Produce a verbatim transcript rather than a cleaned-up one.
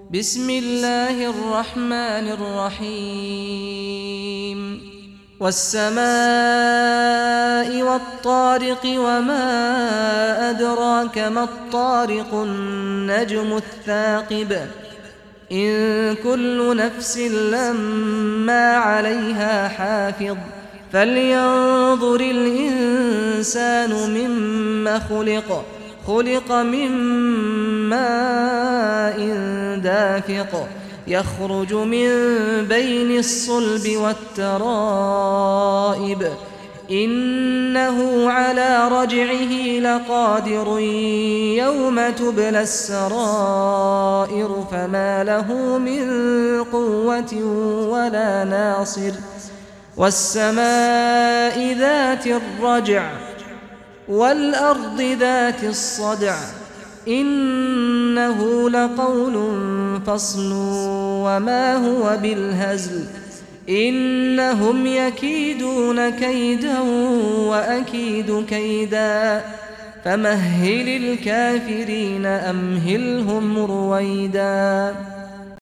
بسم الله الرحمن الرحيم والسماء والطارق وما أدراك ما الطارق النجم الثاقب إن كل نفس لما عليها حافظ فلينظر الإنسان مما خلق خلق من ماء دافق يخرج من بين الصلب والترائب إنه على رجعه لقادر يوم تبلى السرائر فما له من قوة ولا ناصر والسماء ذات الرجع والأرض ذات الصدع إنه لقول فصل وما هو بالهزل إنهم يكيدون كيدا وأكيد كيدا فمهل الكافرين أمهلهم رويدا.